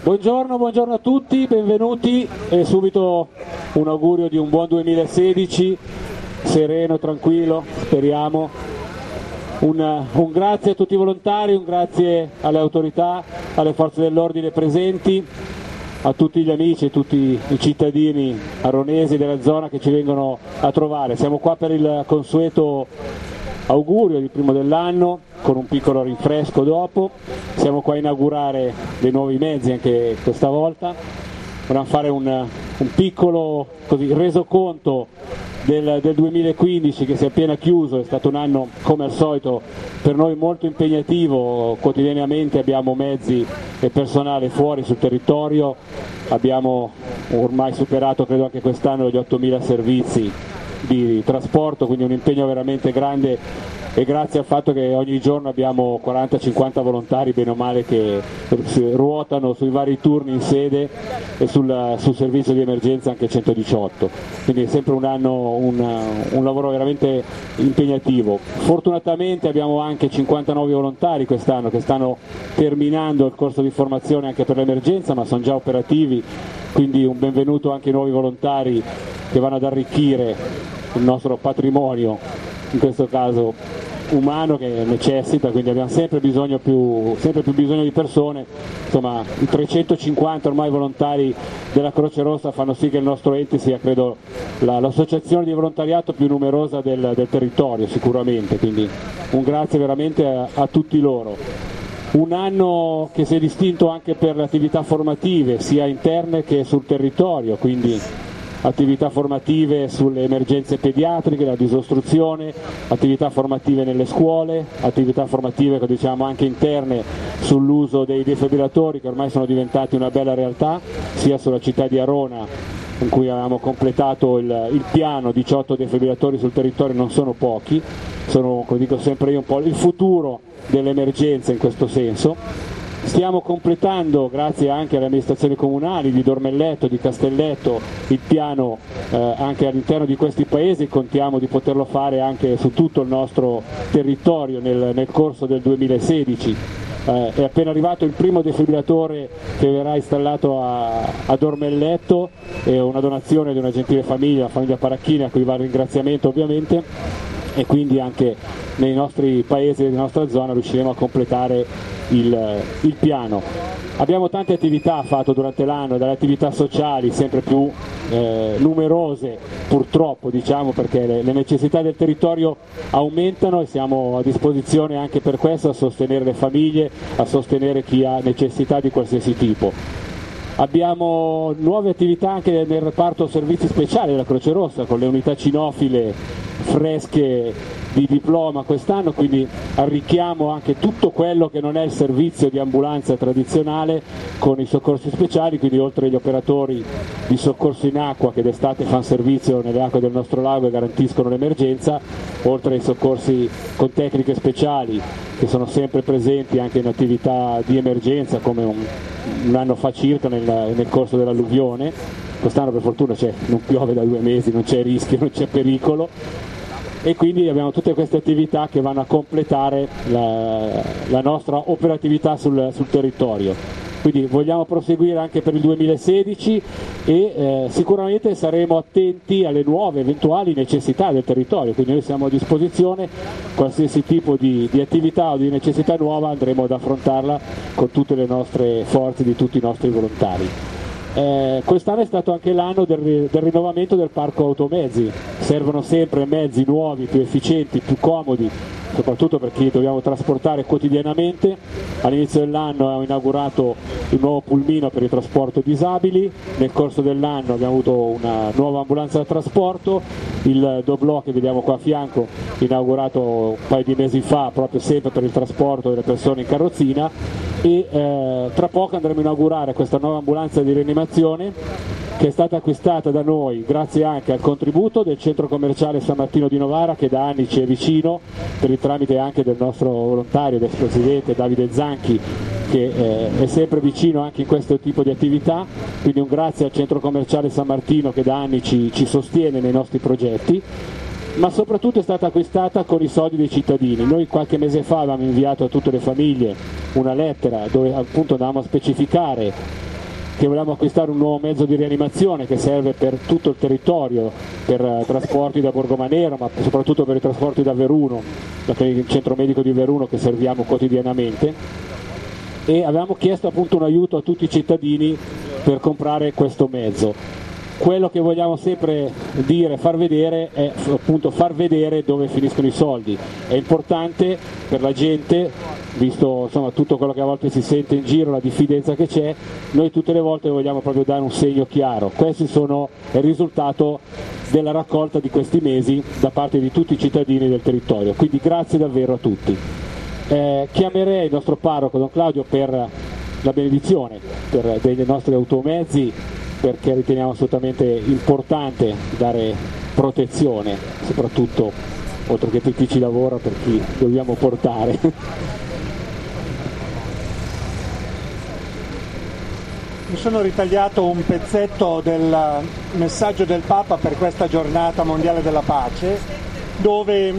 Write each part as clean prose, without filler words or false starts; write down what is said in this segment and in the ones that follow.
Buongiorno a tutti, benvenuti e subito un augurio di un buon 2016, sereno, tranquillo, speriamo. Un grazie a tutti i volontari, un grazie alle autorità, alle forze dell'ordine presenti, a tutti gli amici e tutti i cittadini aronesi della zona che ci vengono a trovare. Siamo qua per il consueto augurio di primo dell'anno, con un piccolo rinfresco dopo. Siamo qua a inaugurare dei nuovi mezzi anche questa volta. Vorremmo fare un piccolo resoconto del 2015 che si è appena chiuso. È stato un anno, come al solito, per noi molto impegnativo. Quotidianamente abbiamo mezzi e personale fuori sul territorio, abbiamo ormai superato, credo anche quest'anno, gli 8.000 servizi di trasporto, quindi un impegno veramente grande, e grazie al fatto che ogni giorno abbiamo 40-50 volontari bene o male che ruotano sui vari turni in sede e sul servizio di emergenza anche 118, quindi è sempre un anno un lavoro veramente impegnativo. Fortunatamente abbiamo anche 50 nuovi volontari quest'anno che stanno terminando il corso di formazione anche per l'emergenza, ma sono già operativi, quindi un benvenuto anche ai nuovi volontari che vanno ad arricchire il nostro patrimonio, in questo caso umano, che necessita, quindi abbiamo sempre più bisogno di persone. Insomma, i 350 ormai volontari della Croce Rossa fanno sì che il nostro ente sia, credo, l'associazione di volontariato più numerosa del territorio sicuramente, quindi un grazie veramente a tutti loro. Un anno che si è distinto anche per le attività formative sia interne che sul territorio, quindi attività formative sulle emergenze pediatriche, la disostruzione, attività formative nelle scuole, attività formative, diciamo, anche interne sull'uso dei defibrillatori, che ormai sono diventati una bella realtà, sia sulla città di Arona, in cui avevamo completato il piano, 18 defibrillatori sul territorio, non sono pochi, sono, come dico sempre io, un po' il futuro delle emergenze in questo senso. Stiamo completando, grazie anche alle amministrazioni comunali di Dormelletto, di Castelletto, il piano anche all'interno di questi paesi. Contiamo di poterlo fare anche su tutto il nostro territorio nel corso del 2016. È appena arrivato il primo defibrillatore che verrà installato a Dormelletto, è una donazione di una gentile famiglia, la famiglia Paracchini, a cui va il ringraziamento ovviamente, e quindi anche nei nostri paesi, nella nostra zona, riusciremo a completare il piano. Abbiamo tante attività fatte durante l'anno, dalle attività sociali sempre più numerose purtroppo, diciamo, perché le necessità del territorio aumentano e siamo a disposizione anche per questo, a sostenere le famiglie, a sostenere chi ha necessità di qualsiasi tipo. Abbiamo nuove attività anche nel reparto servizi speciali della Croce Rossa, con le unità cinofile fresche di diploma quest'anno, quindi arricchiamo anche tutto quello che non è il servizio di ambulanza tradizionale con i soccorsi speciali, quindi oltre agli operatori di soccorso in acqua che d'estate fanno servizio nelle acque del nostro lago e garantiscono l'emergenza, oltre ai soccorsi con tecniche speciali che sono sempre presenti anche in attività di emergenza, come un anno fa circa nel corso dell'alluvione. Quest'anno per fortuna non piove da 2 mesi, non c'è rischio, non c'è pericolo, e quindi abbiamo tutte queste attività che vanno a completare la nostra operatività sul territorio. Quindi vogliamo proseguire anche per il 2016 e sicuramente saremo attenti alle nuove eventuali necessità del territorio, quindi noi siamo a disposizione, qualsiasi tipo di attività o di necessità nuova andremo ad affrontarla con tutte le nostre forze, di tutti i nostri volontari. Quest'anno è stato anche l'anno del rinnovamento del parco automezzi, servono sempre mezzi nuovi, più efficienti, più comodi, soprattutto per chi dobbiamo trasportare quotidianamente. All'inizio dell'anno abbiamo inaugurato il nuovo pulmino per il trasporto disabili, nel corso dell'anno abbiamo avuto una nuova ambulanza da trasporto, il doblò che vediamo qua a fianco, inaugurato un paio di mesi fa, proprio sempre per il trasporto delle persone in carrozzina, e tra poco andremo a inaugurare questa nuova ambulanza di rianimazione che è stata acquistata da noi grazie anche al contributo del centro commerciale San Martino di Novara, che da anni ci è vicino, per il tramite anche del nostro volontario, del presidente Davide Zanchi, che è sempre vicino anche in questo tipo di attività. Quindi un grazie al centro commerciale San Martino che da anni ci sostiene nei nostri progetti, ma soprattutto è stata acquistata con i soldi dei cittadini. Noi qualche mese fa avevamo inviato a tutte le famiglie una lettera dove appunto andavamo a specificare che vogliamo acquistare un nuovo mezzo di rianimazione che serve per tutto il territorio, per trasporti da Borgomanero, ma soprattutto per i trasporti da Veruno, il centro medico di Veruno che serviamo quotidianamente, e avevamo chiesto appunto un aiuto a tutti i cittadini per comprare questo mezzo. Quello che vogliamo sempre dire, far vedere, è appunto far vedere dove finiscono i soldi. È importante per la gente, visto insomma tutto quello che a volte si sente in giro, la diffidenza che c'è, noi tutte le volte vogliamo proprio dare un segno chiaro. Questi sono il risultato della raccolta di questi mesi da parte di tutti i cittadini del territorio, quindi grazie davvero a tutti. Chiamerei il nostro parroco Don Claudio per la benedizione dei nostri automezzi, perché riteniamo assolutamente importante dare protezione, soprattutto oltre che per chi ci lavora, per chi dobbiamo portare. Mi sono ritagliato un pezzetto del messaggio del Papa per questa giornata mondiale della pace, dove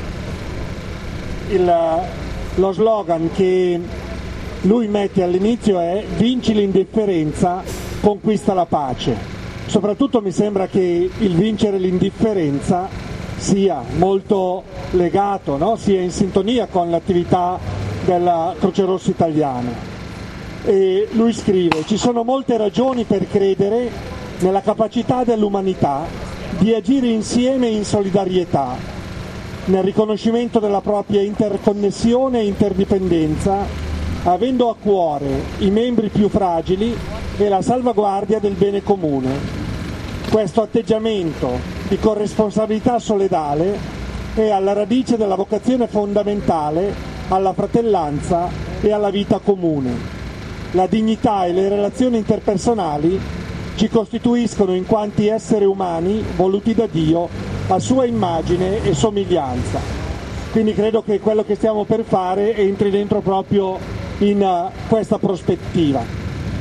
lo slogan che lui mette all'inizio è "Vinci l'indifferenza, conquista la pace". Soprattutto mi sembra che il vincere l'indifferenza sia molto legato, no? Sia in sintonia con l'attività della Croce Rossa italiana. E lui scrive: ci sono molte ragioni per credere nella capacità dell'umanità di agire insieme in solidarietà, nel riconoscimento della propria interconnessione e interdipendenza, avendo a cuore i membri più fragili e la salvaguardia del bene comune. Questo atteggiamento di corresponsabilità solidale è alla radice della vocazione fondamentale alla fratellanza e alla vita comune. La dignità e le relazioni interpersonali ci costituiscono in quanti esseri umani voluti da Dio a sua immagine e somiglianza. Quindi credo che quello che stiamo per fare entri dentro proprio in questa prospettiva.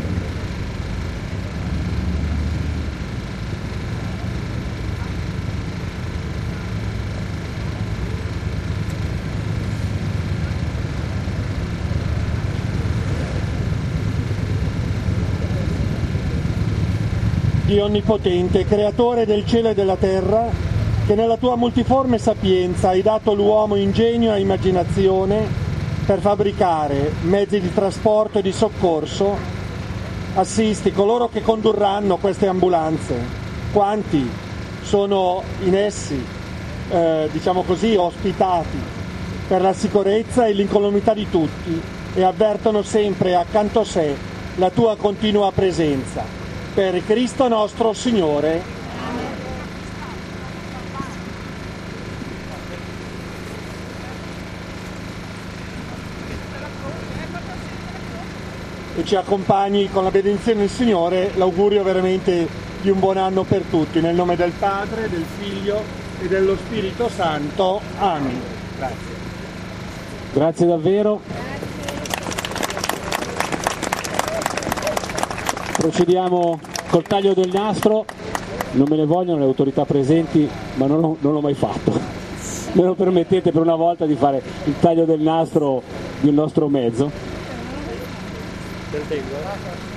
Dio onnipotente, creatore del cielo e della terra, che nella tua multiforme sapienza hai dato all'uomo ingegno e immaginazione per fabbricare mezzi di trasporto e di soccorso, assisti coloro che condurranno queste ambulanze. Quanti sono in essi, diciamo così, ospitati per la sicurezza e l'incolumità di tutti e avvertono sempre accanto a sé la tua continua presenza. Per Cristo nostro Signore. E ci accompagni con la benedizione del Signore, l'augurio veramente di un buon anno per tutti, nel nome del Padre, del Figlio e dello Spirito Santo. Amen. Grazie. Grazie davvero. Procediamo col taglio del nastro. Non me ne vogliono le autorità presenti, ma non l'ho mai fatto. Me lo permettete per una volta di fare il taglio del nastro di un nostro mezzo?